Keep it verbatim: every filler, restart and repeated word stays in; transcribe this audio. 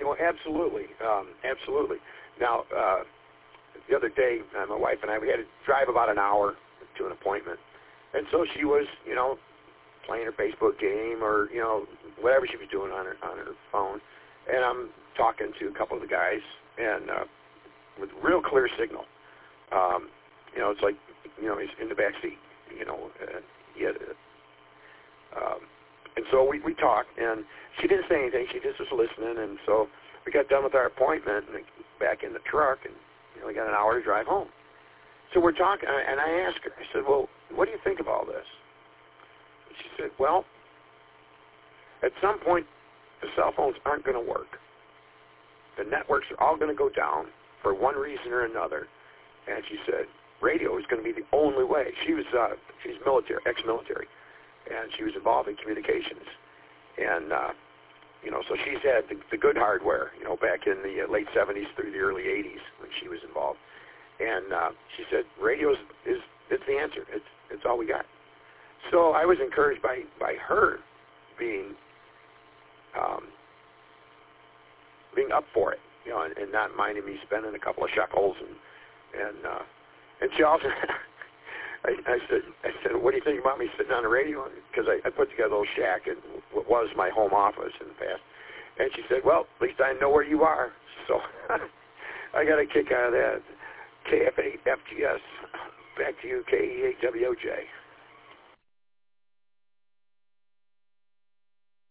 know, absolutely, um, absolutely. Now, uh, the other day, uh, my wife and I, we had to drive about an hour to an appointment, and so she was, you know, playing her Facebook game or, you know, whatever she was doing on her on her phone, and I'm talking to a couple of the guys, and uh, with real clear signal. Um, you know, it's like, you know, he's in the back seat, you know, uh, he had a, um, and so we, we talked, and she didn't say anything. She just was listening, and so we got done with our appointment and back in the truck, and, you know, we got an hour to drive home. So we're talking, and I asked her, I said, well, what do you think of all this? And she said, well, at some point, the cell phones aren't going to work. The networks are all going to go down for one reason or another. And she said, radio is going to be the only way. She was, uh, she's military, ex-military, and she was involved in communications. And, uh, you know, so she's had the, the good hardware, you know, back in the uh, late seventies through the early eighties when she was involved. And uh, she said, radio is, is it's the answer. It's, it's all we got. So I was encouraged by, by her being um, being up for it, you know, and, and not minding me spending a couple of shekels. And, and, uh, and she also... I, I said, I said, what do you think about me sitting on the radio? Because I, I put together a little shack in what was my home office in the past. And she said, well, at least I know where you are. So I got a kick out of that. K F eight F G S. Back to you, K E eight W O J.